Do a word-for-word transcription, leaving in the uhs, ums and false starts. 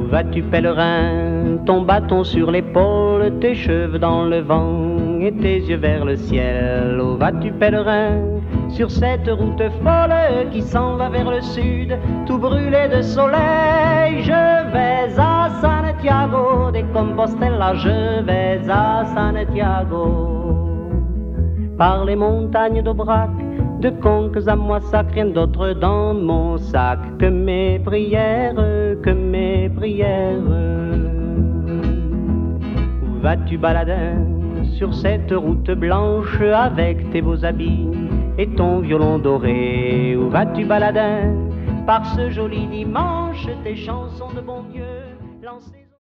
vas-tu pèlerin, ton bâton sur l'épaule, tes cheveux dans le vent et tes yeux vers le ciel? Où vas-tu pèlerin, sur cette route folle qui s'en va vers le sud, tout brûlé de soleil? Je vais à Santiago de Compostela, je vais à Santiago. Par les montagnes d'Aubrac, de conques à Moissac, rien d'autre dans mon sac que mes prières, que mes prières. Où vas-tu baladin, sur cette route blanche avec tes beaux habits et ton violon doré? Où vas-tu baladin, par ce joli dimanche, tes chansons de bon Dieu lancées